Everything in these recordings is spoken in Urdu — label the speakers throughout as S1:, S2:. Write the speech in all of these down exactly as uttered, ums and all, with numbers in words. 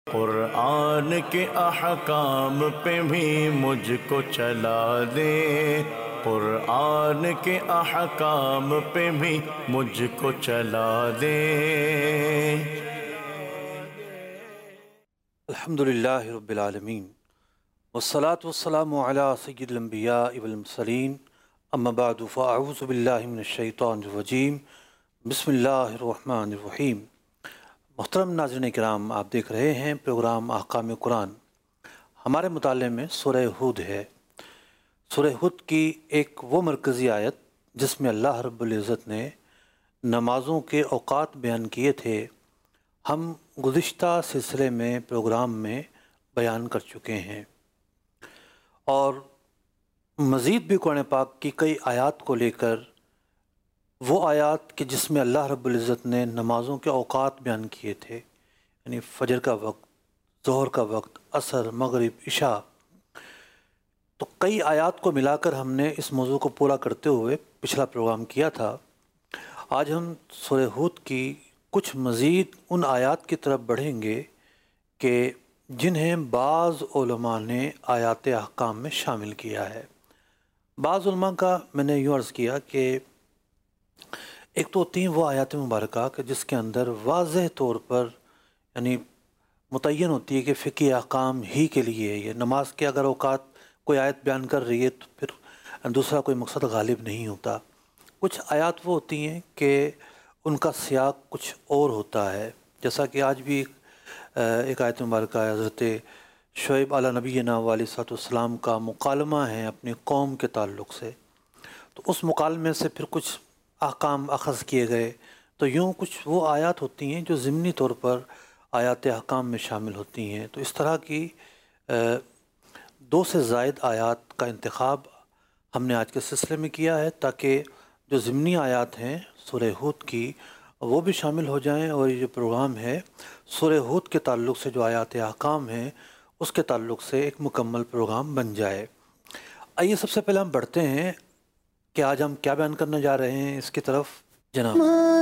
S1: قرآن کے احکام پہ بھی مجھ کو چلا دے، قرآن کے احکام پہ بھی مجھ کو چلا دے۔
S2: الحمدللہ رب العالمین والصلاة والسلام علی سید الانبیاء والمرسلین، اما بعد فاعوذ باللہ من الشیطان الرجیم، بسم اللہ الرحمن الرحیم۔ محترم ناظرین کرام، آپ دیکھ رہے ہیں پروگرام احکام قرآن۔ ہمارے مطالعے میں سورہ ہود ہے۔ سورہ ہود کی ایک وہ مرکزی آیت جس میں اللہ رب العزت نے نمازوں کے اوقات بیان کیے تھے، ہم گزشتہ سلسلے میں پروگرام میں بیان کر چکے ہیں، اور مزید بھی قرآن پاک کی کئی آیات کو لے کر، وہ آیات کہ جس میں اللہ رب العزت نے نمازوں کے اوقات بیان کیے تھے، یعنی فجر کا وقت، ظہر کا وقت، عصر، مغرب، عشاء، تو کئی آیات کو ملا کر ہم نے اس موضوع کو پورا کرتے ہوئے پچھلا پروگرام کیا تھا۔ آج ہم سورہ ہود کی کچھ مزید ان آیات کی طرف بڑھیں گے کہ جنہیں بعض علماء نے آیات احکام میں شامل کیا ہے۔ بعض علماء کا میں نے یوں عرض کیا کہ ایک تو ہوتی ہیں وہ آیات مبارکہ کہ جس کے اندر واضح طور پر یعنی متعین ہوتی ہے کہ فقہی احکام ہی کے لیے یہ نماز کے اگر اوقات کوئی آیت بیان کر رہی ہے تو پھر دوسرا کوئی مقصد غالب نہیں ہوتا۔ کچھ آیات وہ ہوتی ہیں کہ ان کا سیاق کچھ اور ہوتا ہے، جیسا کہ آج بھی ایک آیت مبارکہ ہے، حضرت شعیب علیہ نبینا علیہ الصلوۃ والسلام کا مکالمہ ہے اپنی قوم کے تعلق سے، تو اس مکالمے سے پھر کچھ احکام اخذ کیے گئے۔ تو یوں کچھ وہ آیات ہوتی ہیں جو ضمنی طور پر آیات احکام میں شامل ہوتی ہیں۔ تو اس طرح کی دو سے زائد آیات کا انتخاب ہم نے آج کے سلسلے میں کیا ہے تاکہ جو ضمنی آیات ہیں سورہ ہود کی وہ بھی شامل ہو جائیں، اور یہ جو پروگرام ہے سورہ ہود کے تعلق سے جو آیات احکام ہیں اس کے تعلق سے ایک مکمل پروگرام بن جائے۔ آئیے سب سے پہلے ہم بڑھتے ہیں کہ آج ہم کیا بیان کرنے جا رہے ہیں اس کی طرف جناب۔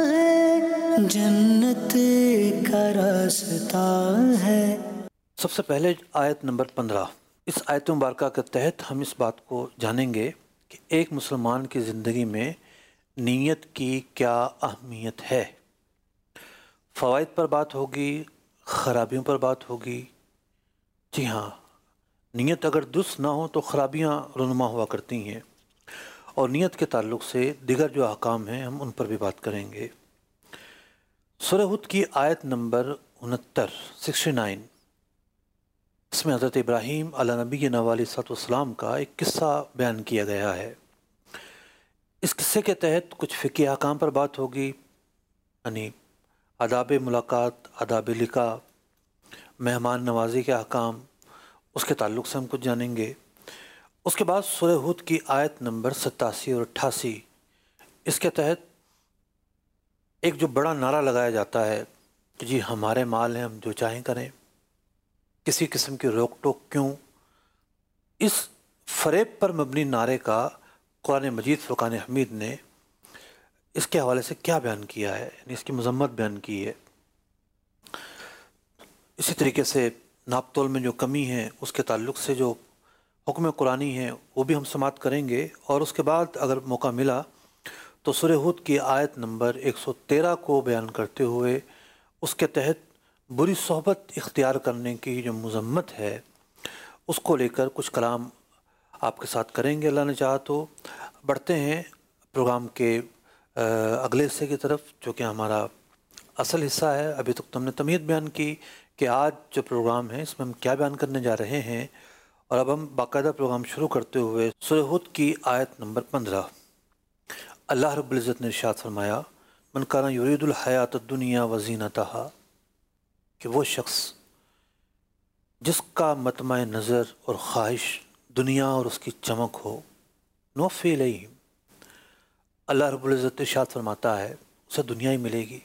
S3: جنت کا راستہ ہے۔
S2: سب سے پہلے آیت نمبر پندرہ، اس آیت مبارکہ کے تحت ہم اس بات کو جانیں گے کہ ایک مسلمان کی زندگی میں نیت کی کیا اہمیت ہے۔ فوائد پر بات ہوگی، خرابیوں پر بات ہوگی۔ جی ہاں، نیت اگر درست نہ ہو تو خرابیاں رونما ہوا کرتی ہیں، اور نیت کے تعلق سے دیگر جو احکام ہیں ہم ان پر بھی بات کریں گے۔ سورہ ہود کی آیت نمبر انہتر سکسٹی نائن، اس میں حضرت ابراہیم علیہ نبینا علیہ الصلوۃ والسلام کا ایک قصہ بیان کیا گیا ہے۔ اس قصے کے تحت کچھ فقہی احکام پر بات ہوگی، یعنی آداب ملاقات، آداب لقاء، مہمان نوازی کے احکام، اس کے تعلق سے ہم کچھ جانیں گے۔ اس کے بعد سورہ ہود کی آیت نمبر ستاسی اور اٹھاسی، اس کے تحت ایک جو بڑا نعرہ لگایا جاتا ہے کہ جی ہمارے مال ہیں، ہم جو چاہیں کریں، کسی قسم کی روک ٹوک کیوں۔ اس فریب پر مبنی نعرے کا قرآن مجید فرقان حمید نے اس کے حوالے سے کیا بیان کیا ہے، یعنی اس کی مذمت بیان کی ہے۔ اسی طریقے سے ناپ تول میں جو کمی ہے اس کے تعلق سے جو حکم قرآنی ہے وہ بھی ہم سماعت کریں گے، اور اس کے بعد اگر موقع ملا تو سورہ ہود کی آیت نمبر ایک سو تیرہ کو بیان کرتے ہوئے اس کے تحت بری صحبت اختیار کرنے کی جو مذمت ہے اس کو لے کر کچھ کلام آپ کے ساتھ کریں گے اللہ نے چاہا تو۔ بڑھتے ہیں پروگرام کے اگلے حصے کی طرف جو کہ ہمارا اصل حصہ ہے۔ ابھی تک تو ہم نے تمہید بیان کی کہ آج جو پروگرام ہے اس میں ہم کیا بیان کرنے جا رہے ہیں، اور اب ہم باقاعدہ پروگرام شروع کرتے ہوئے سورہ ہود کی آیت نمبر پندرہ، اللہ رب العزت نے ارشاد فرمایا، من کان یرید الحیات الدنیا وزینتہا، کہ وہ شخص جس کا مطمع نظر اور خواہش دنیا اور اس کی چمک ہو، نوفی الیہم، اللہ رب العزت ارشاد فرماتا ہے اسے دنیا ہی ملے گی،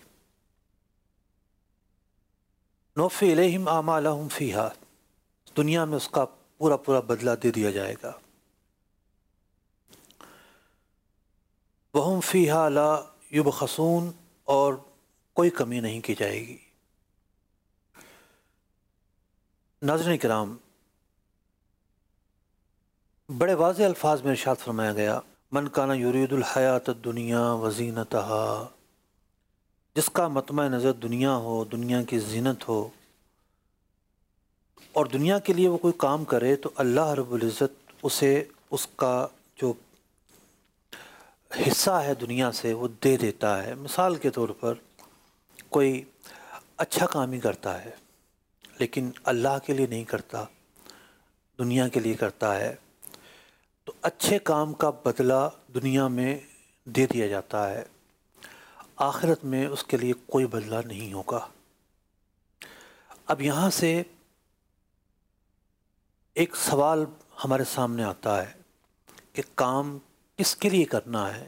S2: نوفی الیہم اعمالہم فیہا، دنیا میں اس کا پورا پورا بدلہ دے دیا جائے گا، وہم فیہا لا یبخسون، اور کوئی کمی نہیں کی جائے گی۔ ناظرین کرام، بڑے واضح الفاظ میں ارشاد فرمایا گیا، من کان یرید الحیات الدنیا وزینتہا، جس کا مطمع نظر دنیا ہو، دنیا کی زینت ہو، اور دنیا کے لیے وہ کوئی کام کرے تو اللہ رب العزت اسے اس کا جو حصہ ہے دنیا سے وہ دے دیتا ہے۔ مثال کے طور پر کوئی اچھا کام ہی کرتا ہے لیکن اللہ کے لیے نہیں کرتا، دنیا کے لیے کرتا ہے، تو اچھے کام کا بدلہ دنیا میں دے دیا جاتا ہے، آخرت میں اس کے لیے کوئی بدلہ نہیں ہوگا۔ اب یہاں سے ایک سوال ہمارے سامنے آتا ہے کہ کام کس کے لیے کرنا ہے؟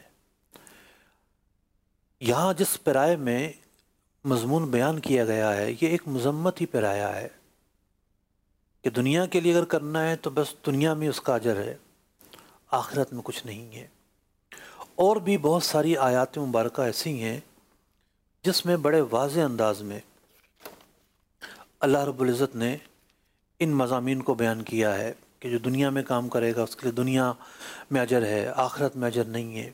S2: یہاں جس پیرائے میں مضمون بیان کیا گیا ہے یہ ایک مذمت ہی پیرایا ہے کہ دنیا کے لیے اگر کرنا ہے تو بس دنیا میں اس کا اجر ہے، آخرت میں کچھ نہیں ہے۔ اور بھی بہت ساری آیات مبارکہ ایسی ہیں جس میں بڑے واضح انداز میں اللہ رب العزت نے ان مضامین کو بیان کیا ہے کہ جو دنیا میں کام کرے گا اس کے لیے دنیا میں اجر ہے، آخرت میں اجر نہیں ہے۔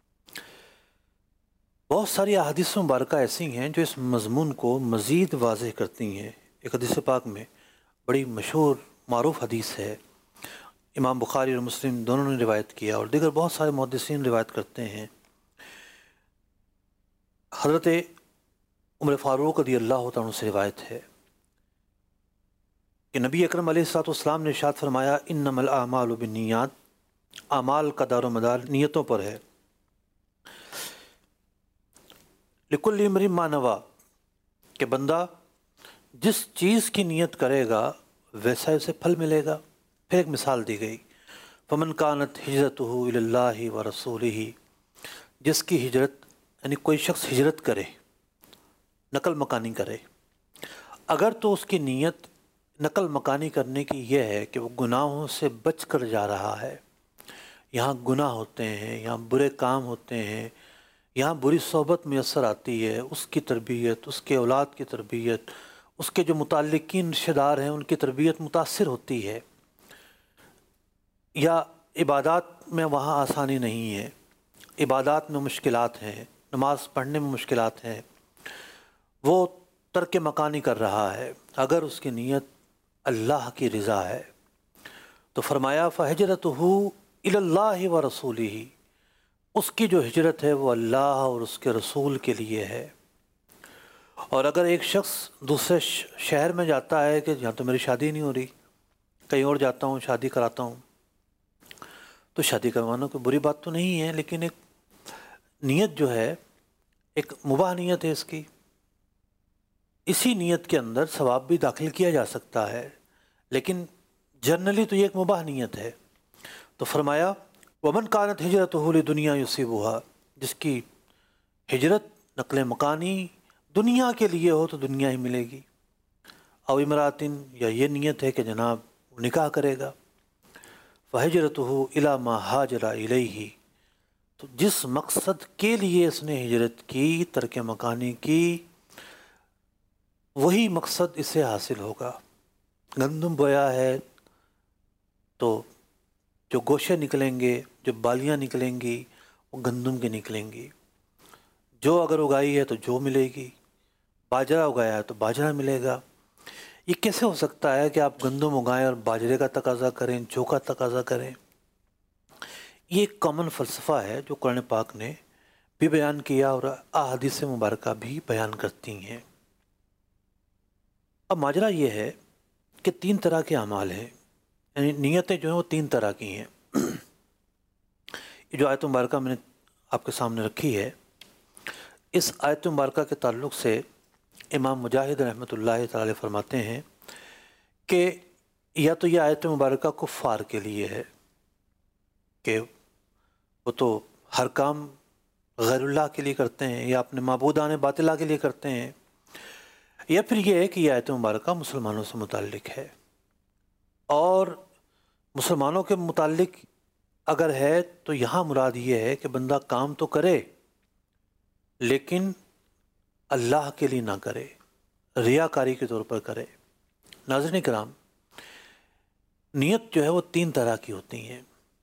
S2: بہت ساری احادیث مبارکہ ایسی ہیں جو اس مضمون کو مزید واضح کرتی ہیں۔ ایک حدیث پاک میں بڑی مشہور معروف حدیث ہے، امام بخاری اور مسلم دونوں نے روایت کیا اور دیگر بہت سارے محدثین روایت کرتے ہیں۔ حضرت عمر فاروق رضی اللہ تعالیٰ عنہ سے روایت ہے کہ نبی اکرم علیہ الصلوۃ والسلام نے ارشاد فرمایا، انما الاعمال بالنیات، اعمال کا دار و مدار نیتوں پر ہے۔ لکل امرئ ما نویٰ، کہ بندہ جس چیز کی نیت کرے گا ویسا اسے پھل ملے گا۔ پھر ایک مثال دی گئی، فمن کانت ہجرتہ الی اللہ ورسولہ، جس کی ہجرت یعنی کوئی شخص ہجرت کرے، نقل مکانی کرے، اگر تو اس کی نیت نقل مکانی کرنے کی یہ ہے کہ وہ گناہوں سے بچ کر جا رہا ہے، یہاں گناہ ہوتے ہیں، یہاں برے کام ہوتے ہیں، یہاں بری صحبت میسر آتی ہے، اس کی تربیت، اس کے اولاد کی تربیت، اس کے جو متعلقین رشتہ دار ہیں ان کی تربیت متاثر ہوتی ہے، یا عبادات میں وہاں آسانی نہیں ہے، عبادات میں مشکلات ہیں، نماز پڑھنے میں مشکلات ہیں، وہ ترک مکانی کر رہا ہے، اگر اس کی نیت اللہ کی رضا ہے تو فرمایا فہجرتہ الی اللہ ورسولہ، اس کی جو ہجرت ہے وہ اللہ اور اس کے رسول کے لیے ہے۔ اور اگر ایک شخص دوسرے شہر میں جاتا ہے کہ یہاں تو میری شادی نہیں ہو رہی، کہیں اور جاتا ہوں شادی کراتا ہوں، تو شادی کروانا کوئی بری بات تو نہیں ہے، لیکن ایک نیت جو ہے ایک مباح نیت ہے، اس کی اسی نیت کے اندر ثواب بھی داخل کیا جا سکتا ہے، لیکن جنرلی تو یہ ایک مباح نیت ہے۔ تو فرمایا ومن کانت ہجرتہ لدنیا یصیبھا، جس کی ہجرت نقل مکانی دنیا کے لیے ہو تو دنیا ہی ملے گی، او امراتن، یا یہ نیت ہے کہ جناب نکاح کرے گا، فہجرتہ الی ما ہاجر الیہ، تو جس مقصد کے لیے اس نے ہجرت کی، ترک مکانی کی، وہی مقصد اسے حاصل ہوگا۔ گندم بویا ہے تو جو گوشے نکلیں گے، جو بالیاں نکلیں گی وہ گندم کی نکلیں گی، جو اگر اگائی ہے تو جو ملے گی، باجرہ اگایا ہے تو باجرہ ملے گا۔ یہ کیسے ہو سکتا ہے کہ آپ گندم اگائیں اور باجرے کا تقاضا کریں، جو کا تقاضا کریں؟ یہ ایک کامن فلسفہ ہے جو قرآن پاک نے بھی بیان کیا اور احادیث مبارکہ بھی بیان کرتی ہیں۔ اب ماجرا یہ ہے کہ تین طرح کے اعمال ہیں، یعنی نیتیں جو ہیں وہ تین طرح کی ہیں۔ یہ جو آیت مبارکہ میں نے آپ کے سامنے رکھی ہے، اس آیت مبارکہ کے تعلق سے امام مجاہد رحمۃ اللہ تعالی فرماتے ہیں کہ یا تو یہ آیت مبارکہ کفار کے لیے ہے کہ وہ تو ہر کام غیر اللہ کے لیے کرتے ہیں یا اپنے معبودان باطلہ کے لیے کرتے ہیں، یا پھر یہ ہے کہ یہ آیت مبارکہ مسلمانوں سے متعلق ہے، اور مسلمانوں کے متعلق اگر ہے تو یہاں مراد یہ ہے کہ بندہ کام تو کرے لیکن اللہ کے لیے نہ کرے، ریاکاری کے طور پر کرے۔ ناظرین کرام، نیت جو ہے وہ تین طرح کی ہوتی ہیں،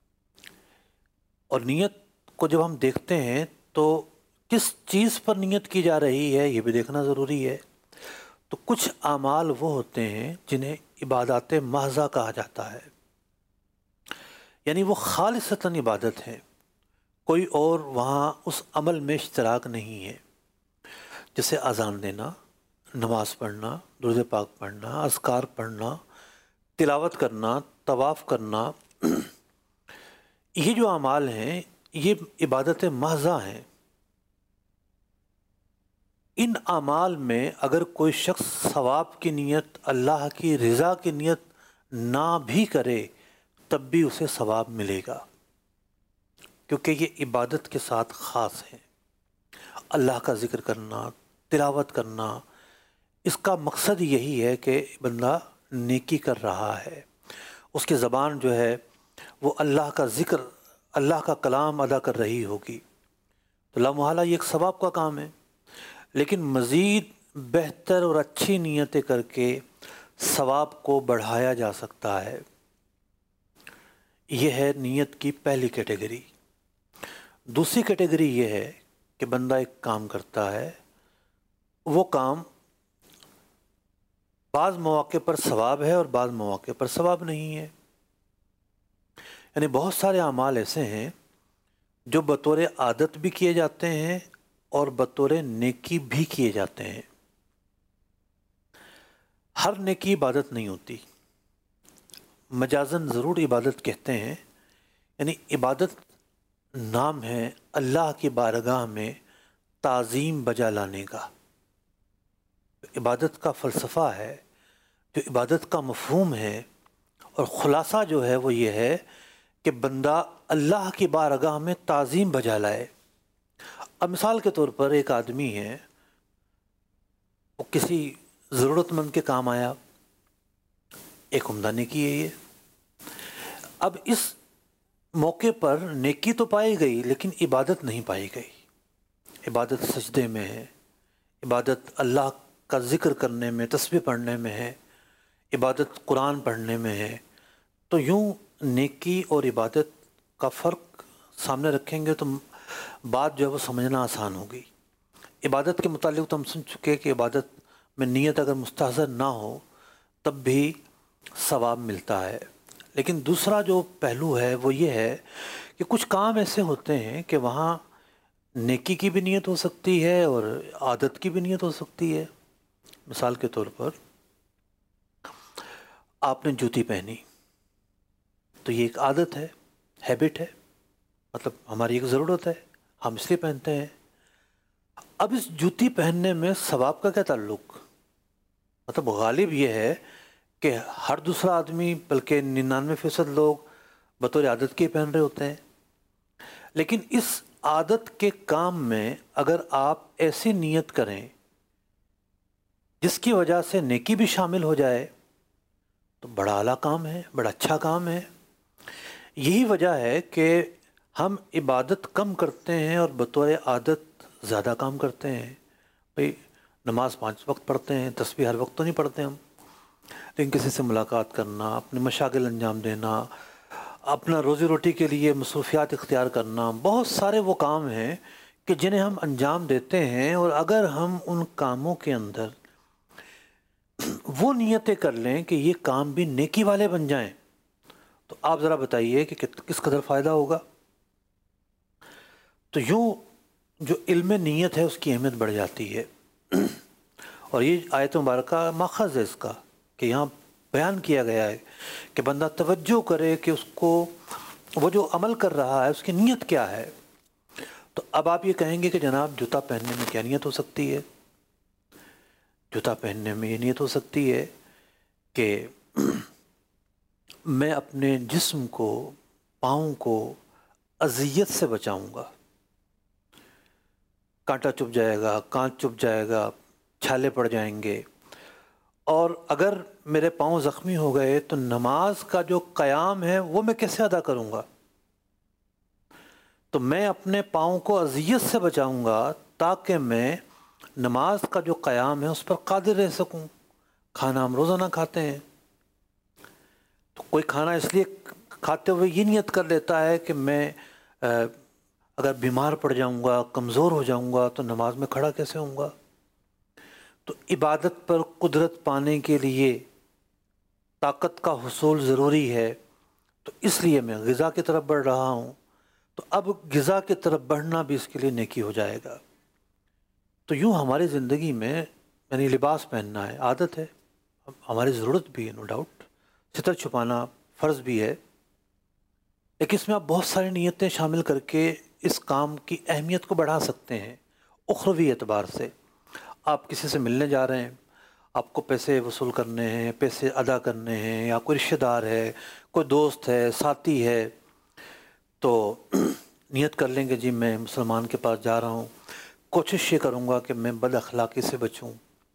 S2: اور نیت کو جب ہم دیکھتے ہیں تو کس چیز پر نیت کی جا رہی ہے یہ بھی دیکھنا ضروری ہے۔ تو کچھ اعمال وہ ہوتے ہیں جنہیں عبادات محضہ کہا جاتا ہے، یعنی وہ خالصتاً عبادت ہے، کوئی اور وہاں اس عمل میں اشتراک نہیں ہے، جیسے اذان دینا، نماز پڑھنا، درود پاک پڑھنا، اذکار پڑھنا، تلاوت کرنا، طواف کرنا، یہ جو اعمال ہیں یہ عبادت محضہ ہیں۔ ان اعمال میں اگر کوئی شخص ثواب کی نیت، اللہ کی رضا کی نیت نہ بھی کرے تب بھی اسے ثواب ملے گا، کیونکہ یہ عبادت کے ساتھ خاص ہے۔ اللہ کا ذکر کرنا، تلاوت کرنا، اس کا مقصد یہی ہے کہ بندہ نیکی کر رہا ہے، اس کی زبان جو ہے وہ اللہ کا ذکر، اللہ کا کلام ادا کر رہی ہوگی، تو لا محالہ یہ ایک ثواب کا کام ہے۔ لیکن مزید بہتر اور اچھی نیتیں کر کے ثواب کو بڑھایا جا سکتا ہے۔ یہ ہے نیت کی پہلی کیٹیگری۔ دوسری کیٹیگری یہ ہے کہ بندہ ایک کام کرتا ہے، وہ کام بعض مواقع پر ثواب ہے اور بعض مواقع پر ثواب نہیں ہے۔ یعنی بہت سارے اعمال ایسے ہیں جو بطور عادت بھی کیے جاتے ہیں اور بطور نیکی بھی کیے جاتے ہیں۔ ہر نیکی عبادت نہیں ہوتی، مجازن ضرور عبادت کہتے ہیں، یعنی عبادت نام ہے اللہ کی بارگاہ میں تعظیم بجا لانے کا۔ عبادت کا فلسفہ ہے، جو عبادت کا مفہوم ہے اور خلاصہ جو ہے وہ یہ ہے کہ بندہ اللہ کی بارگاہ میں تعظیم بجا لائے۔ اب مثال کے طور پر ایک آدمی ہے، وہ کسی ضرورت مند کے کام آیا، ایک عمدہ نیکی ہے یہ۔ اب اس موقع پر نیکی تو پائی گئی لیکن عبادت نہیں پائی گئی۔ عبادت سجدے میں ہے، عبادت اللہ کا ذکر کرنے میں، تسبیح پڑھنے میں ہے، عبادت قرآن پڑھنے میں ہے۔ تو یوں نیکی اور عبادت کا فرق سامنے رکھیں گے تو بات جو ہے وہ سمجھنا آسان ہوگی۔ عبادت کے متعلق تو ہم سن چکے کہ عبادت میں نیت اگر مستحضر نہ ہو تب بھی ثواب ملتا ہے۔ لیکن دوسرا جو پہلو ہے وہ یہ ہے کہ کچھ کام ایسے ہوتے ہیں کہ وہاں نیکی کی بھی نیت ہو سکتی ہے اور عادت کی بھی نیت ہو سکتی ہے۔ مثال کے طور پر آپ نے جوتی پہنی تو یہ ایک عادت ہے، ہیبٹ ہے، مطلب ہماری ایک ضرورت ہے، ہم اس لیے پہنتے ہیں۔ اب اس جوتی پہننے میں ثواب کا کیا تعلق؟ مطلب غالب یہ ہے کہ ہر دوسرا آدمی بلکہ ننانوے فیصد لوگ بطور عادت کے پہن رہے ہوتے ہیں۔ لیکن اس عادت کے کام میں اگر آپ ایسی نیت کریں جس کی وجہ سے نیکی بھی شامل ہو جائے تو بڑا اعلیٰ کام ہے، بڑا اچھا کام ہے۔ یہی وجہ ہے کہ ہم عبادت کم کرتے ہیں اور بطور عادت زیادہ کام کرتے ہیں۔ بھئی نماز پانچ وقت پڑھتے ہیں، تسبیح ہر وقت تو نہیں پڑھتے ہم، لیکن کسی سے ملاقات کرنا، اپنے مشاغل انجام دینا، اپنا روزی روٹی کے لیے مصروفیات اختیار کرنا، بہت سارے وہ کام ہیں کہ جنہیں ہم انجام دیتے ہیں، اور اگر ہم ان کاموں کے اندر وہ نیتیں کر لیں کہ یہ کام بھی نیکی والے بن جائیں تو آپ ذرا بتائیے کہ کس قدر فائدہ ہوگا۔ تو یوں جو علم نیت ہے اس کی اہمیت بڑھ جاتی ہے، اور یہ آیت مبارکہ ماخذ ہے اس کا کہ یہاں بیان کیا گیا ہے کہ بندہ توجہ کرے کہ اس کو وہ جو عمل کر رہا ہے اس کی نیت کیا ہے۔ تو اب آپ یہ کہیں گے کہ جناب جوتا پہننے میں کیا نیت ہو سکتی ہے؟ جوتا پہننے میں یہ نیت ہو سکتی ہے کہ میں اپنے جسم کو، پاؤں کو اذیت سے بچاؤں گا، کانٹا چبھ جائے گا، کانچ چبھ جائے گا، چھالے پڑ جائیں گے، اور اگر میرے پاؤں زخمی ہو گئے تو نماز کا جو قیام ہے وہ میں کیسے ادا کروں گا؟ تو میں اپنے پاؤں کو اذیت سے بچاؤں گا تاکہ میں نماز کا جو قیام ہے اس پر قادر رہ سکوں۔ کھانا ہم روزانہ کھاتے ہیں، تو کوئی کھانا اس لیے کھاتے ہوئے یہ نیت کر لیتا ہے کہ میں اگر بیمار پڑ جاؤں گا، کمزور ہو جاؤں گا تو نماز میں کھڑا کیسے ہوں گا؟ تو عبادت پر قدرت پانے کے لیے طاقت کا حصول ضروری ہے، تو اس لیے میں غذا کی طرف بڑھ رہا ہوں، تو اب غذا کی طرف بڑھنا بھی اس کے لیے نیکی ہو جائے گا۔ تو یوں ہماری زندگی میں یعنی لباس پہننا ہے، عادت ہے، ہماری ضرورت بھی ہے، نو ڈاؤٹ، ستر چھپانا فرض بھی ہے، لیکن اس میں آپ بہت ساری نیتیں شامل کر کے اس کام کی اہمیت کو بڑھا سکتے ہیں۔ اخروی اعتبار سے آپ کسی سے ملنے جا رہے ہیں، آپ کو پیسے وصول کرنے ہیں، پیسے ادا کرنے ہیں، یا کوئی رشتہ دار ہے، کوئی دوست ہے، ساتھی ہے، تو نیت کر لیں گے جی میں مسلمان کے پاس جا رہا ہوں، کوشش یہ کروں گا کہ میں بد اخلاقی سے بچوں،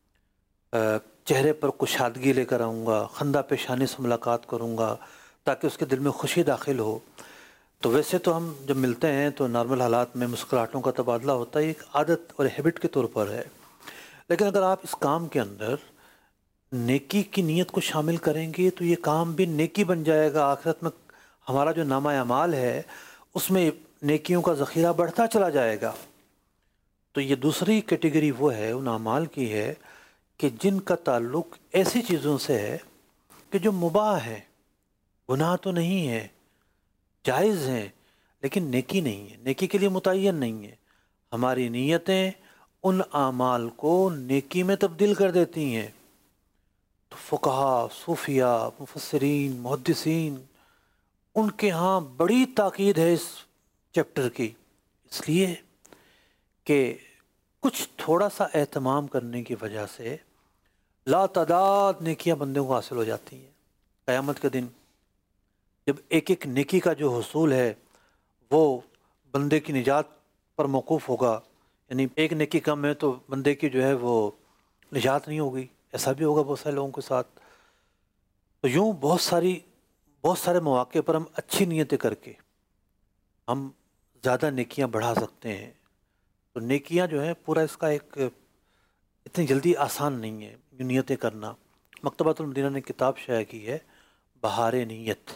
S2: چہرے پر کشادگی لے کر آؤں گا، خندہ پیشانی سے ملاقات کروں گا تاکہ اس کے دل میں خوشی داخل ہو۔ تو ویسے تو ہم جب ملتے ہیں تو نارمل حالات میں مسکراہٹوں کا تبادلہ ہوتا ہے، ایک عادت اور ہیبٹ کے طور پر ہے، لیکن اگر آپ اس کام کے اندر نیکی کی نیت کو شامل کریں گے تو یہ کام بھی نیکی بن جائے گا۔ آخرت میں ہمارا جو نامہ اعمال ہے اس میں نیکیوں کا ذخیرہ بڑھتا چلا جائے گا۔ تو یہ دوسری کیٹیگری وہ ہے ان اعمال کی ہے کہ جن کا تعلق ایسی چیزوں سے ہے کہ جو مباح ہے، گناہ تو نہیں ہے، جائز ہیں، لیکن نیکی نہیں ہے، نیکی کے لیے متعین نہیں ہے۔ ہماری نیتیں ان اعمال کو نیکی میں تبدیل کر دیتی ہیں۔ تو فقہا، صوفیاء، مفسرین، محدثین، ان کے ہاں بڑی تاکید ہے اس چیپٹر کی، اس لیے کہ کچھ تھوڑا سا اہتمام کرنے کی وجہ سے لا تعداد نیکیاں بندوں کو حاصل ہو جاتی ہیں۔ قیامت کے دن جب ایک ایک نیکی کا جو حصول ہے وہ بندے کی نجات پر موقوف ہوگا، یعنی ایک نیکی کم ہے تو بندے کی جو ہے وہ نجات نہیں ہوگی، ایسا بھی ہوگا بہت سارے لوگوں کے ساتھ۔ تو یوں بہت ساری بہت سارے مواقع پر ہم اچھی نیتیں کر کے ہم زیادہ نیکیاں بڑھا سکتے ہیں۔ تو نیکیاں جو ہیں پورا اس کا ایک اتنی جلدی آسان نہیں ہے جو نیتیں کرنا۔ مکتبۃ المدینہ نے کتاب شائع کی ہے بہار نیت،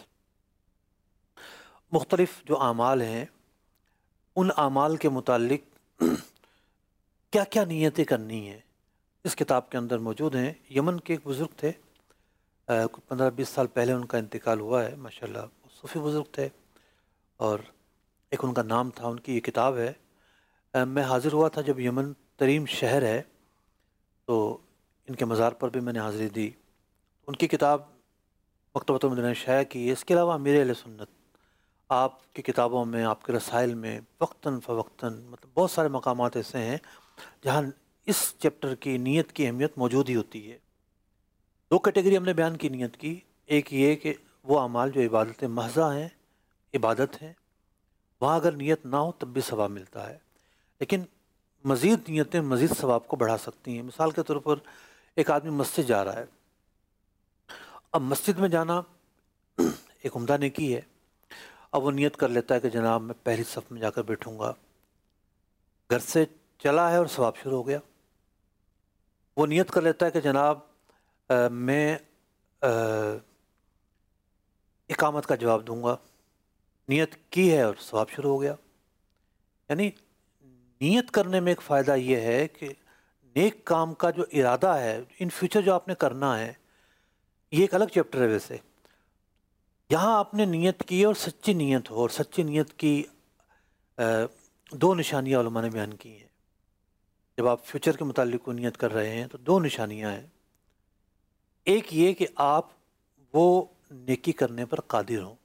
S2: مختلف جو اعمال ہیں ان اعمال کے متعلق کیا کیا نیتیں کرنی ہیں اس کتاب کے اندر موجود ہیں۔ یمن کے ایک بزرگ تھے، پندرہ بیس سال پہلے ان کا انتقال ہوا ہے، ماشاءاللہ صوفی بزرگ تھے، اور ایک ان کا نام تھا، ان کی یہ کتاب ہے۔ میں حاضر ہوا تھا جب یمن ترین شہر ہے تو ان کے مزار پر بھی میں نے حاضری دی۔ ان کی کتاب مکتبۃ المدینہ نے شائع کی ہے۔ اس کے علاوہ امیر اہل سنت آپ کی کتابوں میں، آپ کے رسائل میں وقتاً فوقتاً مطلب بہت سارے مقامات ایسے ہیں جہاں اس چیپٹر کی نیت کی اہمیت موجود ہی ہوتی ہے۔ دو کیٹیگری ہم نے بیان کی نیت کی، ایک یہ کہ وہ اعمال جو عبادت محضہ ہیں، عبادت ہیں، وہاں اگر نیت نہ ہو تب بھی ثواب ملتا ہے، لیکن مزید نیتیں مزید ثواب کو بڑھا سکتی ہیں۔ مثال کے طور پر ایک آدمی مسجد جا رہا ہے، اب مسجد میں جانا ایک عمدہ نیکی ہے، اب وہ نیت کر لیتا ہے کہ جناب میں پہلی صف میں جا کر بیٹھوں گا، گھر سے چلا ہے اور ثواب شروع ہو گیا۔ وہ نیت کر لیتا ہے کہ جناب آ, میں آ, اقامت کا جواب دوں گا، نیت کی ہے اور ثواب شروع ہو گیا۔ یعنی نیت کرنے میں ایک فائدہ یہ ہے کہ نیک کام کا جو ارادہ ہے ان فیوچر جو آپ نے کرنا ہے، یہ ایک الگ چیپٹر ہے۔ ویسے یہاں آپ نے نیت کی اور سچی نیت ہو، اور سچی نیت کی دو نشانیاں علماء نے بیان کی ہیں۔ جب آپ فیوچر کے متعلق کو نیت کر رہے ہیں تو دو نشانیاں ہیں، ایک یہ کہ آپ وہ نیکی کرنے پر قادر ہوں۔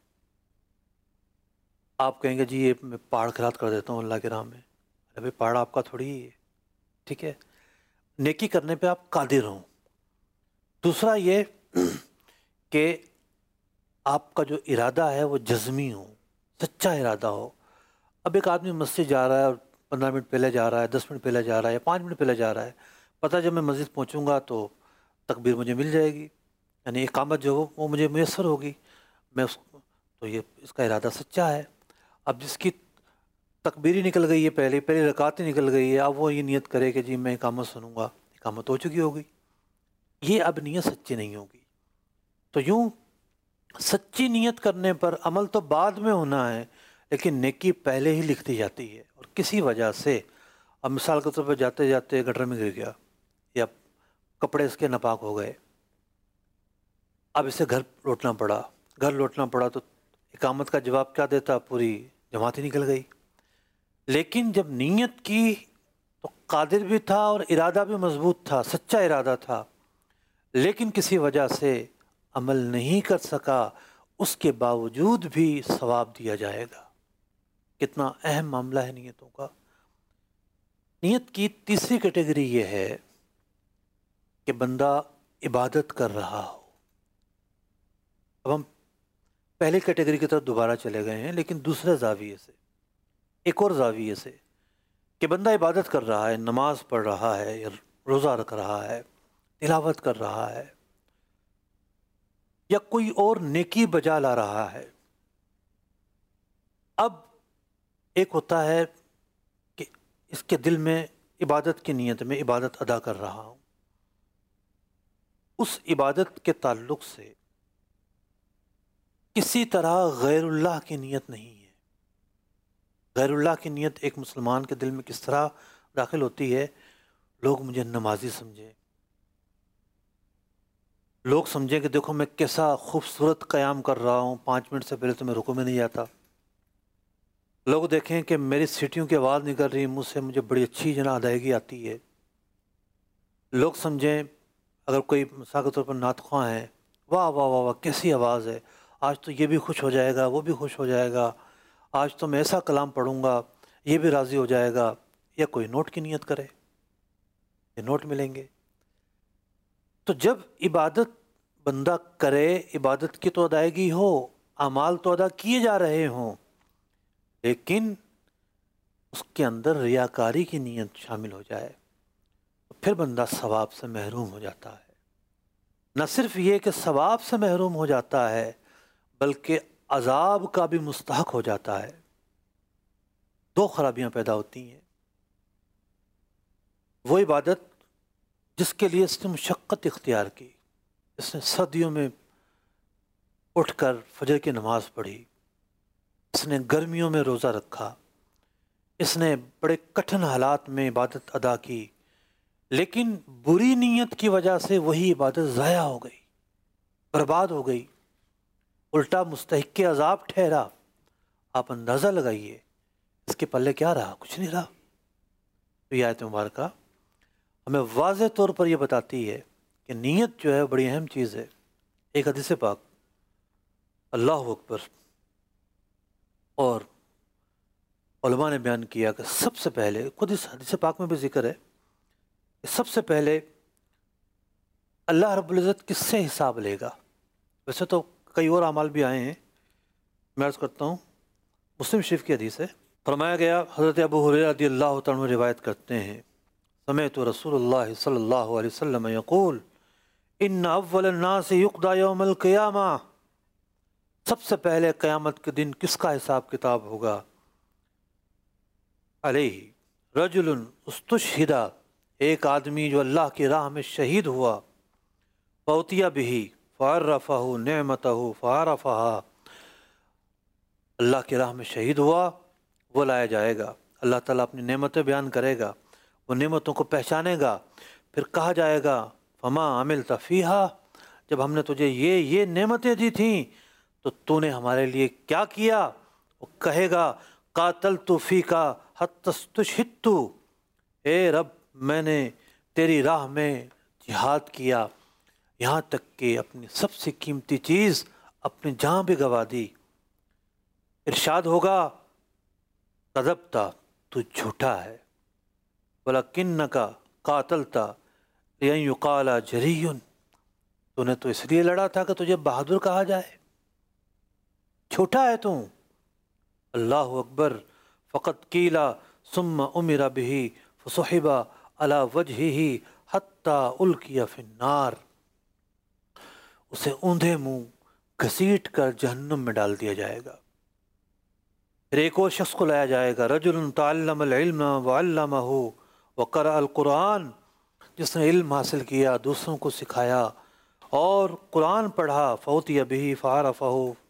S2: آپ کہیں گے جی یہ میں پہاڑ خیرات کر دیتا ہوں اللہ کے راہ میں، ابھی پہاڑ آپ کا تھوڑی ہی ہے، ٹھیک ہے، نیکی کرنے پہ آپ قادر ہوں۔ دوسرا یہ کہ آپ کا جو ارادہ ہے وہ جزمی ہو، سچا ارادہ ہو۔ اب ایک آدمی مسجد جا رہا ہے اور پندرہ منٹ پہلے جا رہا ہے، دس منٹ پہلے جا رہا ہے یا پانچ منٹ پہلے جا رہا ہے، پتہ جب میں مسجد پہنچوں گا تو تکبیر مجھے مل جائے گی، یعنی اقامت جو ہو وہ مجھے میسر ہوگی، میں اس تو یہ اس کا ارادہ سچا ہے۔ اب جس کی تکبیر ہی نکل گئی ہے، پہلے پہلی رکعت ہی نکل گئی ہے، اب وہ یہ نیت کرے کہ جی میں اقامت سنوں گا، اقامت ہو چکی ہوگی، یہ اب نیت سچی نہیں ہوگی۔ تو یوں سچی نیت کرنے پر عمل تو بعد میں ہونا ہے، لیکن نیکی پہلے ہی لکھ دی جاتی ہے۔ اور کسی وجہ سے اب مثال کے طور پر جاتے جاتے گٹر میں گر گیا یا کپڑے اس کے ناپاک ہو گئے، اب اسے گھر لوٹنا پڑا گھر لوٹنا پڑا تو اقامت کا جواب کیا دیتا؟ پوری جماعت ہی نکل گئی۔ لیکن جب نیت کی تو قادر بھی تھا اور ارادہ بھی مضبوط تھا، سچا ارادہ تھا، لیکن کسی وجہ سے عمل نہیں کر سکا، اس کے باوجود بھی ثواب دیا جائے گا۔ کتنا اہم معاملہ ہے نیتوں کا۔ نیت کی تیسری کیٹیگری یہ ہے کہ بندہ عبادت کر رہا ہو۔ اب ہم پہلی کیٹیگری کی طرف دوبارہ چلے گئے ہیں، لیکن دوسرے زاویے سے، ایک اور زاویے سے، کہ بندہ عبادت کر رہا ہے، نماز پڑھ رہا ہے یا روزہ رکھ رہا ہے، تلاوت کر رہا ہے یا کوئی اور نیکی بجا لا رہا ہے۔ اب ایک ہوتا ہے کہ اس کے دل میں عبادت کی نیت میں عبادت ادا کر رہا ہوں، اس عبادت کے تعلق سے کسی طرح غیر اللہ کی نیت نہیں ہے۔ غیر اللہ کی نیت ایک مسلمان کے دل میں کس طرح داخل ہوتی ہے؟ لوگ مجھے نمازی سمجھیں، لوگ سمجھیں کہ دیکھو میں کیسا خوبصورت قیام کر رہا ہوں، پانچ منٹ سے پہلے تو میں رکوع میں نہیں جاتا، لوگ دیکھیں کہ میری سیٹیوں کی آواز نکل رہی منہ سے، مجھے بڑی اچھی جنا ادائیگی آتی ہے، لوگ سمجھیں اگر کوئی مثال کے طور پر نعت خواں ہے، واہ واہ واہ واہ کیسی آواز ہے، آج تو یہ بھی خوش ہو جائے گا، وہ بھی خوش ہو جائے گا، آج تو میں ایسا کلام پڑھوں گا یہ بھی راضی ہو جائے گا۔ یا کوئی نوٹ کی نیت کرے، یہ نوٹ ملیں گے۔ تو جب عبادت بندہ کرے، عبادت کی تو ادائیگی ہو، اعمال تو ادا کیے جا رہے ہوں، لیکن اس کے اندر ریاکاری کی نیت شامل ہو جائے تو پھر بندہ ثواب سے محروم ہو جاتا ہے۔ نہ صرف یہ کہ ثواب سے محروم ہو جاتا ہے، بلکہ عذاب کا بھی مستحق ہو جاتا ہے۔ دو خرابیاں پیدا ہوتی ہیں۔ وہ عبادت جس کے لیے اس نے مشقت اختیار کی، اس نے سردیوں میں اٹھ کر فجر کی نماز پڑھی، اس نے گرمیوں میں روزہ رکھا، اس نے بڑے کٹھن حالات میں عبادت ادا کی، لیکن بری نیت کی وجہ سے وہی عبادت ضائع ہو گئی، برباد ہو گئی، الٹا مستحق عذاب ٹھہرا۔ آپ اندازہ لگائیے اس کے پلے کیا رہا؟ کچھ نہیں رہا۔ تو یہ آیت مبارکہ ہمیں واضح طور پر یہ بتاتی ہے کہ نیت جو ہے بڑی اہم چیز ہے۔ ایک حدیث پاک، اللہ اکبر، اور علماء نے بیان کیا کہ سب سے پہلے، خود اس حدیث پاک میں بھی ذکر ہے کہ سب سے پہلے اللہ رب العزت کس سے حساب لے گا؟ ویسے تو کئی اور اعمال بھی آئے ہیں، میں عرض کرتا ہوں، مسلم شریف کی حدیث ہے، فرمایا گیا، حضرت ابو ہریرہ رضی اللہ تعالیٰ عنہ روایت کرتے ہیں، سمعت رسول اللہ صلی اللہ علیہ وسلم یقول ان اول الناس یقضى یوم القیامہ، سب سے پہلے قیامت کے دن کس کا حساب کتاب ہوگا؟ علیہ رجل استشہد، ایک آدمی جو اللہ کی راہ میں شہید ہوا، فوتی بہ فعرفہ نعمتہ فعرفہا، اللہ کی راہ میں شہید ہوا، وہ لایا جائے گا، اللہ تعالیٰ اپنی نعمتیں بیان کرے گا، وہ نعمتوں کو پہچانے گا، پھر کہا جائے گا فما عملت فیہا، جب ہم نے تجھے یہ یہ نعمتیں دی تھیں تو تو نے ہمارے لیے کیا کیا؟ وہ کہے گا قاتلت فیکا حتی استشہدت، اے رب میں نے تیری راہ میں جہاد کیا یہاں تک کہ اپنی سب سے قیمتی چیز اپنی جان بھی گوا دی۔ ارشاد ہوگا کذبت، تو جھوٹا ہے، وَلَكِنَّكَ قَاتَلْتَ لِأَنْ يُقَالَ جَرِيٌّ، تو نے تو اس لیے لڑا تھا کہ تجھے بہادر کہا جائے، چھوٹا ہے تو۔ اللہ اکبر، فقط قیلا ثم امر به فسحب على وجهه حتى القی فی النار، اسے اوندھے منہ گھسیٹ کر جہنم میں ڈال دیا جائے گا۔ پھر ایک اور شخص کو لایا جائے گا، رجل تعلم العلم وعلمہ وقرأ القرآن، جس نے علم حاصل کیا، دوسروں کو سکھایا اور قرآن پڑھا فوتی بہ فعرفہ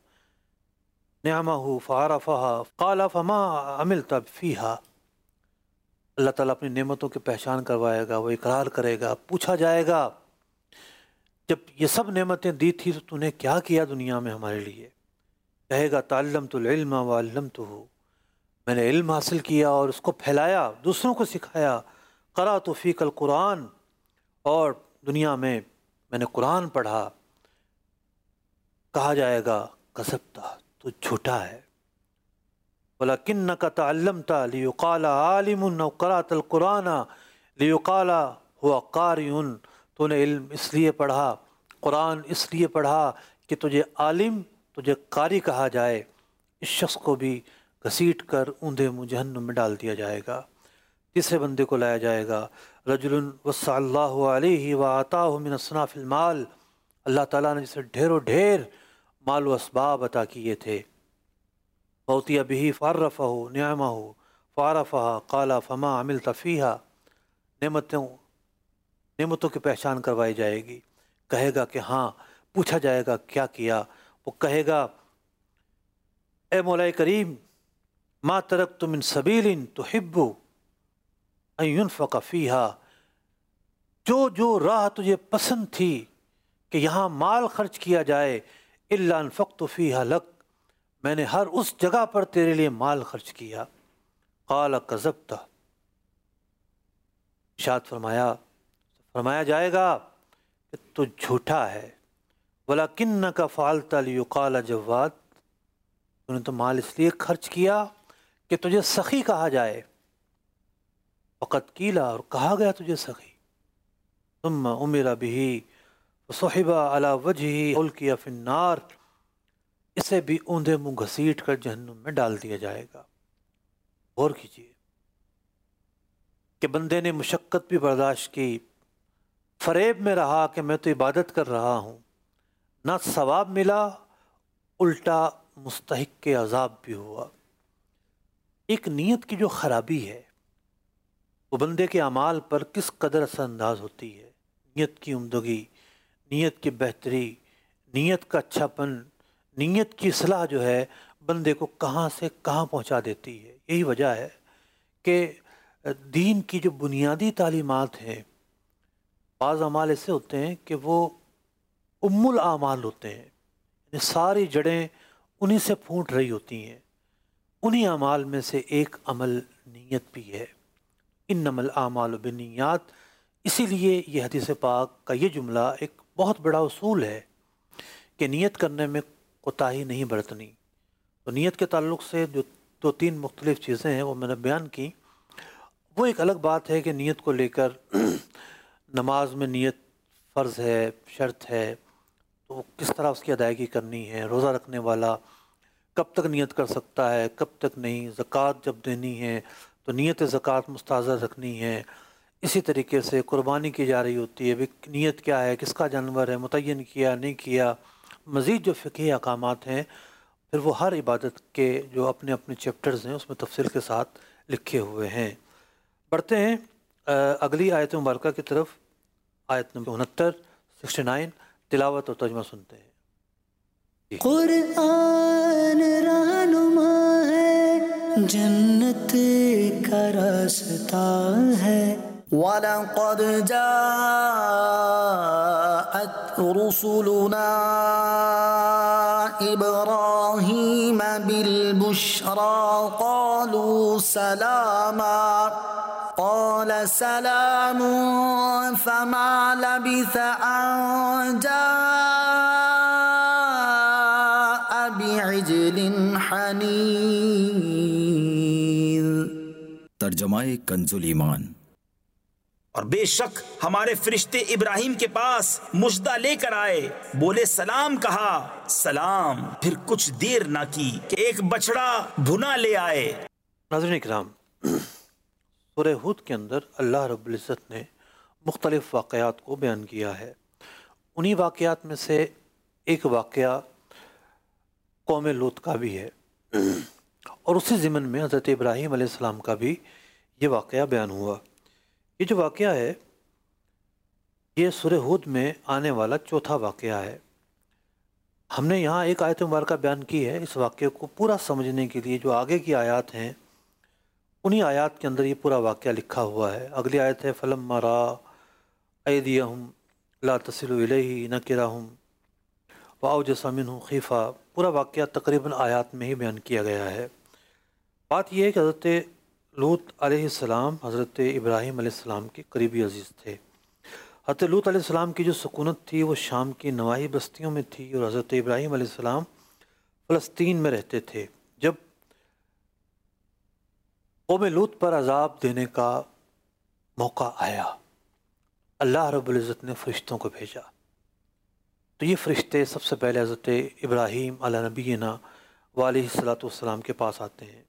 S2: نعمہ فعرفہا قال فما عملت فیہا، اللہ تعالیٰ اپنی نعمتوں کی پہچان کروائے گا، وہ اقرار کرے گا، پوچھا جائے گا جب یہ سب نعمتیں دی تھی تو تو نے کیا کیا دنیا میں ہمارے لیے؟ کہے گا تعلمت العلم وعلمتہ، میں نے علم حاصل کیا اور اس کو پھیلایا، دوسروں کو سکھایا، قرأت فیک القرآن، اور دنیا میں میں نے قرآن پڑھا۔ کہا جائے گا کذبت، تو جھوٹا ہے، وَلَكِنَّكَ تَعَلَّمْتَ لِيُقَالَ عَالِمٌ أَوْ قَرَأْتَ الْقُرْآنَ لِيُقَالَ هُوَ قَارِئٌ، تو نے علم اس لیے پڑھا، قرآن اس لیے پڑھا کہ تجھے عالم، تجھے قاری کہا جائے۔ اس شخص کو بھی گھسیٹ کر اوندھے منہ جہنم میں ڈال دیا جائے گا۔ تیسرے بندے کو لایا جائے گا، رجل وسع اللہ علیہ وآتاہ من اصناف المال، اللہ تعالیٰ نے جسے ڈھیروں ڈھیر مال و اسباب عطا کیے تھے، فوتی بہ فعرفہ نعمہ فعرفہا قال فما عملت فیہا، نعمتوں نعمتوں کی پہچان کروائی جائے گی، کہے گا کہ ہاں، پوچھا جائے گا کیا کیا، وہ کہے گا اے مولا کریم ما ترکت من سبیل تحب ان ينفق فیہا، جو جو راہ تجھے پسند تھی کہ یہاں مال خرچ کیا جائے، الا انفقت فیہا لک، میں نے ہر اس جگہ پر تیرے لیے مال خرچ کیا۔ قال کذبت، ارشاد فرمایا فرمایا جائے گا کہ تو جھوٹا ہے، وَلَكِنَّكَ فَعَلْتَ لِيُقَالَ جواد، تو نے تو مال اس لیے خرچ کیا کہ تجھے سخی کہا جائے، فقط کیلا، اور کہا گیا تجھے سخی، ثم امر به وصحب على وجهه القی فی النار، اسے بھی اوندھے منہ گھسیٹ کر جہنم میں ڈال دیا جائے گا۔ غور کیجیے کہ بندے نے مشقت بھی برداشت کی، فریب میں رہا کہ میں تو عبادت کر رہا ہوں، نہ ثواب ملا، الٹا مستحق کے عذاب بھی ہوا۔ ایک نیت کی جو خرابی ہے وہ بندے کے اعمال پر کس قدر اثر انداز ہوتی ہے۔ نیت کی عمدگی، نیت کی بہتری، نیت کا اچھا پن، نیت کی اصلاح جو ہے بندے کو کہاں سے کہاں پہنچا دیتی ہے۔ یہی وجہ ہے کہ دین کی جو بنیادی تعلیمات ہیں، بعض اعمال ایسے ہوتے ہیں کہ وہ ام الاعمال ہوتے ہیں، یعنی ساری جڑیں انہی سے پھوٹ رہی ہوتی ہیں۔ انہی اعمال میں سے ایک عمل نیت بھی ہے، انما الاعمال بالنیات۔ اسی لیے یہ حدیث پاک کا یہ جملہ ایک بہت بڑا اصول ہے کہ نیت کرنے میں کوتاہی نہیں برتنی۔ تو نیت کے تعلق سے جو دو تین مختلف چیزیں ہیں وہ میں نے بیان کی۔ وہ ایک الگ بات ہے کہ نیت کو لے کر نماز میں نیت فرض ہے، شرط ہے، تو کس طرح اس کی ادائیگی کرنی ہے، روزہ رکھنے والا کب تک نیت کر سکتا ہے، کب تک نہیں، زکوٰۃ جب دینی ہے تو نیت زکوٰۃ مستحضر رکھنی ہے، اسی طریقے سے قربانی کی جا رہی ہوتی ہے، نیت کیا ہے، کس کا جانور ہے، متعین کیا نہیں کیا، مزید جو فقہی احکامات ہیں پھر وہ ہر عبادت کے جو اپنے اپنے چیپٹرز ہیں اس میں تفصیل کے ساتھ لکھے ہوئے ہیں۔ بڑھتے ہیں اگلی آیت مبارکہ کی طرف، آیت نمبر انہتر سکسٹی نائن، تلاوت اور ترجمہ سنتے ہیں۔
S3: قرآن رہنما ہے، جنت کا راستہ ہے۔ وَلَقَدْ جَاءَتْ رُسُلُنَا إِبْرَاهِيمَ بِالْبُشْرَى قَالُوا سَلَامًا قَالَ سَلَامٌ فَمَا لَبِثَ أَن جَاءَ بِعِجْلٍ حَنِيذٍ۔
S4: ترجمہ کنز الایمان۔
S5: اور بے شک ہمارے فرشتے ابراہیم کے پاس مژدہ لے کر آئے، بولے سلام، کہا سلام، پھر کچھ دیر نہ کی کہ ایک بچڑا بھنا لے آئے۔
S2: ناظرین اکرام، سورہ ہود کے اندر اللہ رب العزت نے مختلف واقعات کو بیان کیا ہے۔ انہی واقعات میں سے ایک واقعہ قوم لوط کا بھی ہے، اور اسی ضمن میں حضرت ابراہیم علیہ السلام کا بھی یہ واقعہ بیان ہوا۔ یہ جو واقعہ ہے یہ سورہ ہود میں آنے والا چوتھا واقعہ ہے۔ ہم نے یہاں ایک آیت مبارکہ بیان کی ہے، اس واقعے کو پورا سمجھنے کے لیے جو آگے کی آیات ہیں انہی آیات کے اندر یہ پورا واقعہ لکھا ہوا ہے۔ اگلی آیت ہے فَلَمَّا رَأَىٰ أَيْدِيَهُمْ لَا تَصِلُ إِلَيْهِ نَكِرَهُمْ وَأَوْجَسَ مِنْهُ خِیفَةً۔ پورا واقعہ تقریباً آیات میں ہی بیان کیا گیا ہے۔ بات یہ ہے کہ حضرت لوط علیہ السلام حضرت ابراہیم علیہ السلام کے قریبی عزیز تھے۔ حضرت لوط علیہ السلام کی جو سکونت تھی وہ شام کی نواحی بستیوں میں تھی، اور حضرت ابراہیم علیہ السلام فلسطین میں رہتے تھے۔ جب قوم لوط پر عذاب دینے کا موقع آیا، اللہ رب العزت نے فرشتوں کو بھیجا، تو یہ فرشتے سب سے پہلے حضرت ابراہیم علیہ نبینا وعلیہ الصلاۃ والسلام کے پاس آتے ہیں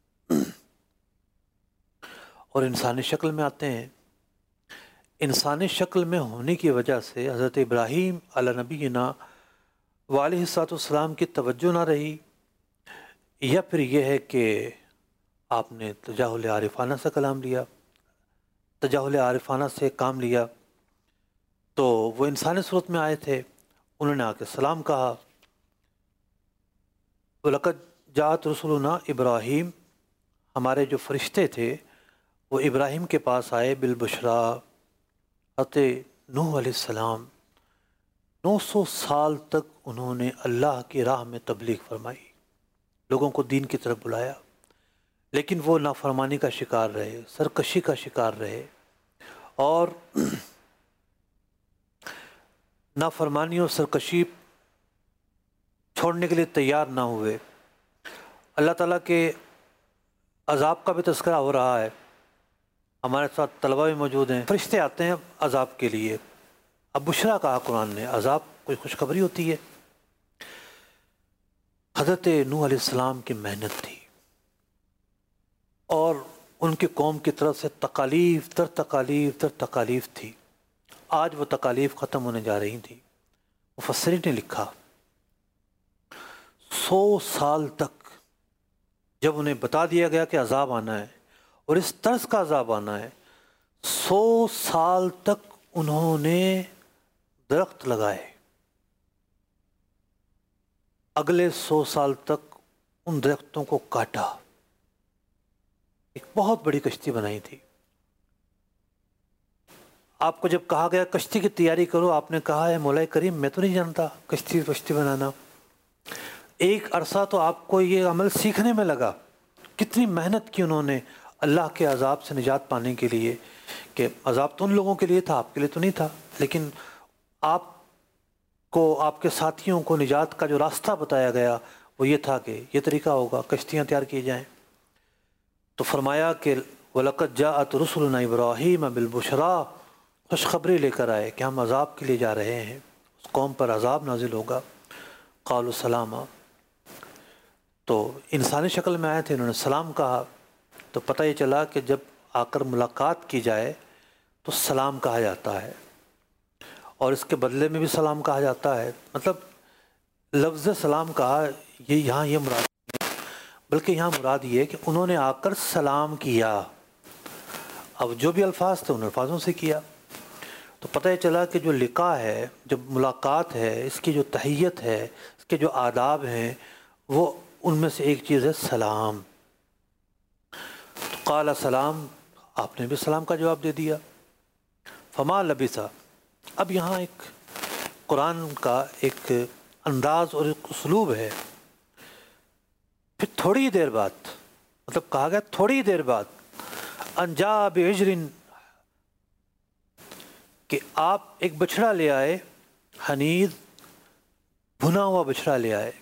S2: اور انسانی شکل میں آتے ہیں۔ انسانی شکل میں ہونے کی وجہ سے حضرت ابراہیم علیہ نبینا وعلیہ الصلاۃ والسلام کی توجہ نہ رہی، یا پھر یہ ہے کہ آپ نے تجاہل عارفانہ سے کلام لیا تجاہل عارفانہ سے کام لیا تو وہ انسانی صورت میں آئے تھے، انہوں نے آ کے سلام کہا۔ وَلَقَدْ جَاءَتْ رُسُلُنَا ابراہیم، ہمارے جو فرشتے تھے وہ ابراہیم کے پاس آئے بالبشرا۔ حضرت نوح علیہ السلام نو سو سال تک انہوں نے اللہ کی راہ میں تبلیغ فرمائی، لوگوں کو دین کی طرف بلایا، لیکن وہ نافرمانی کا شکار رہے، سرکشی کا شکار رہے، اور نافرمانی اور سرکشی چھوڑنے کے لیے تیار نہ ہوئے۔ اللہ تعالیٰ کے عذاب کا بھی تذکرہ ہو رہا ہے، ہمارے ساتھ طلبہ بھی موجود ہیں، فرشتے آتے ہیں عذاب کے لیے۔ اب بشرا کہا قرآن نے، عذاب کوئی خوشخبری ہوتی ہے۔ حضرت نوح علیہ السلام کی محنت تھی اور ان کی قوم کی طرف سے تکالیف تر تکالیف تر تکالیف تھی، آج وہ تکالیف ختم ہونے جا رہی تھیں۔ مفسرین نے لکھا سو سال تک جب انہیں بتا دیا گیا کہ عذاب آنا ہے اور اس طرز کا عذاب آنا ہے، سو سال تک انہوں نے درخت لگائے، اگلے سو سال تک ان درختوں کو کاٹا، ایک بہت بڑی کشتی بنائی تھی۔ آپ کو جب کہا گیا کشتی کی تیاری کرو، آپ نے کہا ہے مولا کریم میں تو نہیں جانتا کشتی کشتی بنانا۔ ایک عرصہ تو آپ کو یہ عمل سیکھنے میں لگا، کتنی محنت کی انہوں نے اللہ کے عذاب سے نجات پانے کے لیے، کہ عذاب تو ان لوگوں کے لیے تھا، آپ کے لیے تو نہیں تھا، لیکن آپ کو آپ کے ساتھیوں کو نجات کا جو راستہ بتایا گیا وہ یہ تھا کہ یہ طریقہ ہوگا، کشتیاں تیار کی جائیں۔ تو فرمایا کہ وَلَقَدْ جَاءَتْ رُسُلُنَا إِبْرَاهِيمَ بِالْبُشْرَىٰ، خوشخبری لے کر آئے کہ ہم عذاب کے لیے جا رہے ہیں، اس قوم پر عذاب نازل ہوگا۔ قالوا سلاما، تو انسانی شکل میں آئے تھے، انہوں نے سلام کہا، تو پتہ یہ چلا کہ جب آ کر ملاقات کی جائے تو سلام کہا جاتا ہے، اور اس کے بدلے میں بھی سلام کہا جاتا ہے۔ مطلب لفظ سلام کہا یہ یہاں یہ مراد نہیں ہے، بلکہ یہاں مراد یہ ہے کہ انہوں نے آ کر سلام کیا۔ اب جو بھی الفاظ تھے ان الفاظوں سے کیا، تو پتہ یہ چلا کہ جو لقاء ہے، جو ملاقات ہے، اس کی جو تحیت ہے، اس کے جو آداب ہیں، وہ ان میں سے ایک چیز ہے سلام۔ تو قال سلام، آپ نے بھی سلام کا جواب دے دیا۔ فما لبثا، اب یہاں ایک قرآن کا ایک انداز اور ایک اسلوب ہے، پھر تھوڑی دیر بعد، مطلب کہا گیا تھوڑی دیر بعد، ان جاء بعجل، کہ آپ ایک بچھڑا لے آئے، حنیذ، بھنا ہوا بچھڑا لے آئے،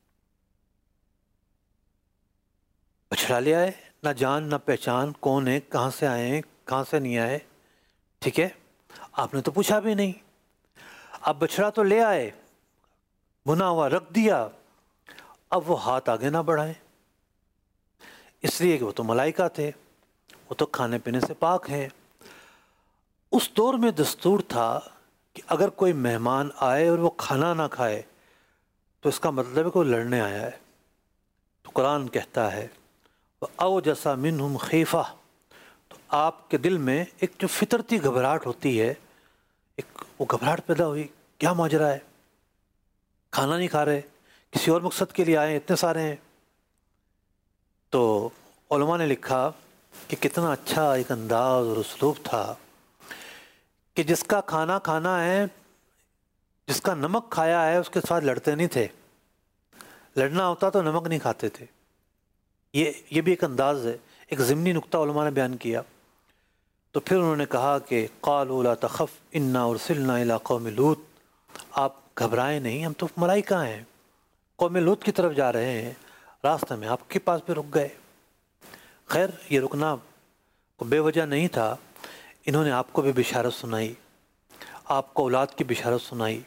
S2: بچھڑا لے آئے، نہ جان نہ پہچان، کون ہے، کہاں سے آئے ہیں، کہاں سے نہیں آئے، ٹھیک ہے، آپ نے تو پوچھا بھی نہیں، اب بچھڑا تو لے آئے، بھنا ہوا رکھ دیا، اب وہ ہاتھ آگے نہ بڑھائیں، اس لیے کہ وہ تو ملائکہ تھے، وہ تو کھانے پینے سے پاک ہیں۔ اس دور میں دستور تھا کہ اگر کوئی مہمان آئے اور وہ کھانا نہ کھائے تو اس کا مطلب ہے کہ وہ لڑنے آیا ہے۔ تو قرآن کہتا ہے وَأَوْجَسَ مِنْهُمْ خِیفَةً، تو آپ کے دل میں ایک جو فطرتی گھبراہٹ ہوتی ہے، ایک وہ گھبراہٹ پیدا ہوئی، کیا ماجرا ہے، کھانا نہیں کھا رہے، کسی اور مقصد کے لیے آئے، اتنے سارے ہیں۔ تو علماء نے لکھا کہ کتنا اچھا ایک انداز اور اسلوب تھا کہ جس کا کھانا کھانا ہے، جس کا نمک کھایا ہے، اس کے ساتھ لڑتے نہیں تھے، لڑنا ہوتا تو نمک نہیں کھاتے تھے۔ یہ یہ بھی ایک انداز ہے، ایک ضمنی نقطہ علماء نے بیان کیا۔ تو پھر انہوں نے کہا کہ قالوا لا تخف انا ارسلنا الی قوم لوط، آپ گھبرائیں نہیں، ہم تو ملائکہ ہیں، قوم لوط کی طرف جا رہے ہیں، راستہ میں آپ کے پاس بھی رک گئے۔ خیر یہ رکنا بے وجہ نہیں تھا، انہوں نے آپ کو بھی بشارت سنائی، آپ کو اولاد کی بشارت سنائی۔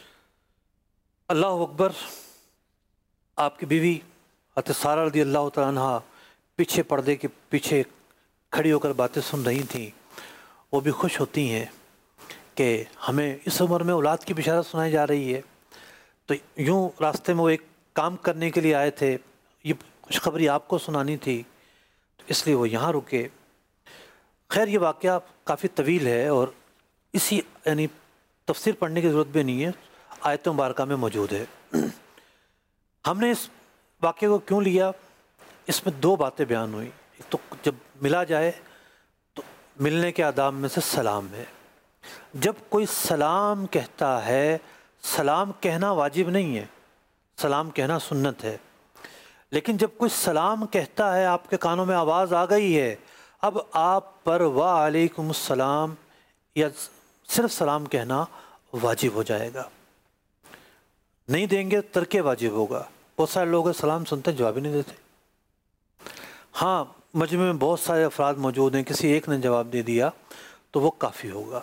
S2: اللہ اکبر، آپ کی بیوی حضرت سارہ رضی اللہ تعالیٰ عنہ پیچھے پردے کے پیچھے کھڑی ہو کر باتیں سن رہی تھیں، وہ بھی خوش ہوتی ہیں کہ ہمیں اس عمر میں اولاد کی بشارت سنائی جا رہی ہے۔ تو یوں راستے میں وہ ایک کام کرنے کے لیے آئے تھے، یہ خوشخبری آپ کو سنانی تھی، تو اس لیے وہ یہاں رکے۔ خیر یہ واقعہ کافی طویل ہے اور اسی یعنی تفسیر پڑھنے کی ضرورت بھی نہیں ہے، آیت مبارکہ میں موجود ہے۔ ہم نے اس واقعے کو کیوں لیا، اس میں دو باتیں بیان ہوئی۔ ایک تو جب ملا جائے تو ملنے کے آداب میں سے سلام ہے، جب کوئی سلام کہتا ہے، سلام کہنا واجب نہیں ہے، سلام کہنا سنت ہے، لیکن جب کوئی سلام کہتا ہے، آپ کے کانوں میں آواز آ گئی ہے، اب آپ پر وعلیکم السلام یا صرف سلام کہنا واجب ہو جائے گا، نہیں دیں گے ترک واجب ہوگا۔ بہت سارے لوگ سلام سنتے جواب ہی نہیں دیتے۔ ہاں مجمع میں بہت سارے افراد موجود ہیں، کسی ایک نے جواب دے دیا تو وہ کافی ہوگا۔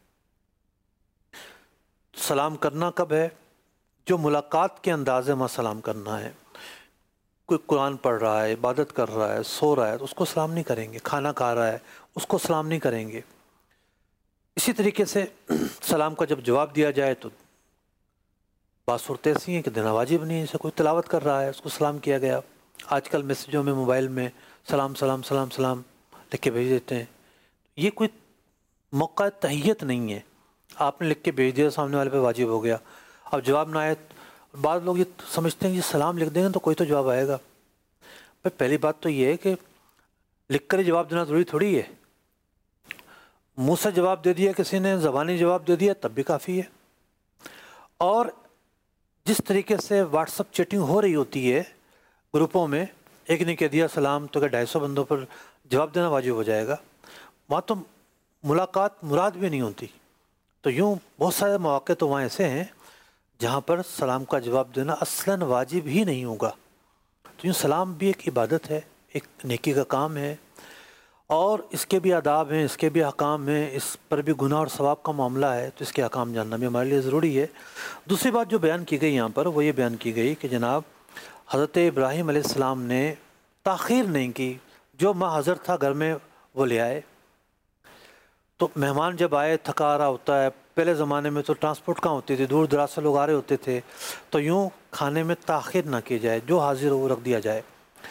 S2: سلام کرنا کب ہے؟ جو ملاقات کے اندازے میں سلام کرنا ہے۔ کوئی قرآن پڑھ رہا ہے، عبادت کر رہا ہے، سو رہا ہے تو اس کو سلام نہیں کریں گے، کھانا کھا رہا ہے اس کو سلام نہیں کریں گے۔ اسی طریقے سے سلام کا جب جواب دیا جائے تو بات صورت ایسی ہیں کہ دینا واجب نہیں ہے۔ جیسے کوئی تلاوت کر رہا ہے اس کو سلام کیا گیا، آج کل میسیجوں میں موبائل میں سلام سلام سلام سلام لکھ کے بھیج دیتے ہیں، یہ کوئی موقع تحیت نہیں ہے، آپ نے لکھ کے بھیج دیا، سامنے والے پہ واجب ہو گیا۔ اب جواب نہ آئے، بعض لوگ یہ سمجھتے ہیں کہ سلام لکھ دیں گے تو کوئی تو جواب آئے گا۔ بھائی پہلی بات تو یہ ہے کہ لکھ کر ہی جواب دینا ضروری تھوڑی ہے، منہ سے جواب دے دیا کسی نے، زبانی جواب دے دیا تب بھی کافی ہے۔ اور جس طریقے سے واٹس اپ چیٹنگ ہو رہی ہوتی ہے گروپوں میں، ایک نے کہہ دیا سلام تو کہ ڈھائی سو بندوں پر جواب دینا واجب ہو جائے گا، وہاں تو ملاقات مراد بھی نہیں ہوتی۔ تو یوں بہت سارے مواقع تو وہاں ایسے ہیں جہاں پر سلام کا جواب دینا اصلاً واجب ہی نہیں ہوگا۔ تو یوں سلام بھی ایک عبادت ہے، ایک نیکی کا کام ہے، اور اس کے بھی آداب ہیں، اس کے بھی احکام ہیں، اس پر بھی گناہ اور ثواب کا معاملہ ہے، تو اس کے احکام جاننا بھی ہمارے لیے ضروری ہے۔ دوسری بات جو بیان کی گئی یہاں پر وہ یہ بیان کی گئی کہ جناب حضرت ابراہیم علیہ السلام نے تاخیر نہیں کی، جو ماں حضر تھا گھر میں وہ لے آئے۔ تو مہمان جب آئے تھکا آ رہا ہوتا ہے، پہلے زمانے میں تو ٹرانسپورٹ کہاں ہوتی تھی، دور دراز سے لوگ آ رہے ہوتے تھے، تو یوں کھانے میں تاخیر نہ کی جائے، جو حاضر ہو وہ رکھ دیا جائے۔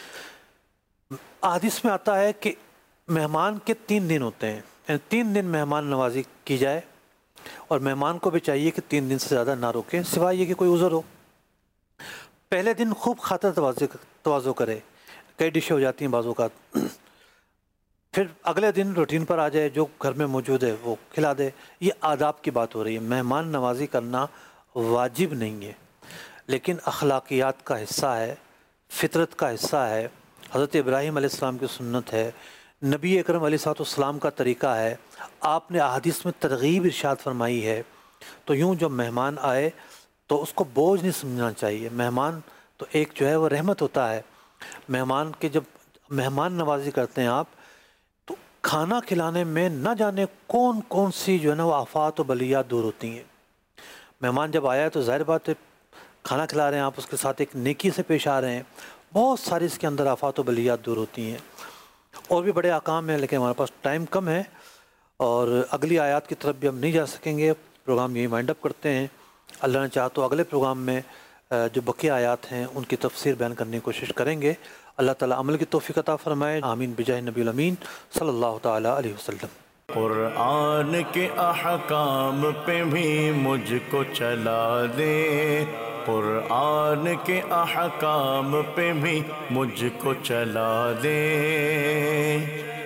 S2: حدیث میں آتا ہے کہ مہمان کے تین دن ہوتے ہیں، یعنی تین دن مہمان نوازی کی جائے، اور مہمان کو بھی چاہیے کہ تین دن سے زیادہ نہ روکے سوائے یہ کہ کوئی عذر ہو۔ پہلے دن خوب خاطر تواضع تواضع کرے، کئی ڈشیں ہو جاتی ہیں بعض اوقات، پھر اگلے دن روٹین پر آ جائے، جو گھر میں موجود ہے وہ کھلا دے۔ یہ آداب کی بات ہو رہی ہے، مہمان نوازی کرنا واجب نہیں ہے، لیکن اخلاقیات کا حصہ ہے، فطرت کا حصہ ہے، حضرت ابراہیم علیہ السلام کی سنت ہے، نبی اکرم علیہ الصلوۃ والسلام کا طریقہ ہے، آپ نے احادیث میں ترغیب ارشاد فرمائی ہے۔ تو یوں جو مہمان آئے تو اس کو بوجھ نہیں سمجھنا چاہیے، مہمان تو ایک جو ہے وہ رحمت ہوتا ہے۔ مہمان کے جب مہمان نوازی کرتے ہیں آپ، تو کھانا کھلانے میں نہ جانے کون کون سی جو ہے نا وہ آفات و بلیات دور ہوتی ہیں۔ مہمان جب آیا ہے تو ظاہر بات ہے کھانا کھلا رہے ہیں آپ، اس کے ساتھ ایک نیکی سے پیش آ رہے ہیں، بہت ساری اس کے اندر آفات و بلیات دور ہوتی ہیں، اور بھی بڑے احکام ہیں، لیکن ہمارے پاس ٹائم کم ہے اور اگلی آیات کی طرف بھی ہم نہیں جا سکیں گے، پروگرام یہی وائنڈ اپ کرتے ہیں۔ اللہ نے چاہا تو اگلے پروگرام میں جو بقیہ آیات ہیں ان کی تفسیر بیان کرنے کی کوشش کریں گے۔ اللہ تعالیٰ عمل کی توفیق عطا فرمائے، آمین بجاہ نبی الامین صلی اللہ تعالیٰ علیہ وسلم۔
S1: قرآن کے احکام پہ بھی مجھ کو چلا دے، قرآن کے احکام پہ بھی مجھ کو چلا دے۔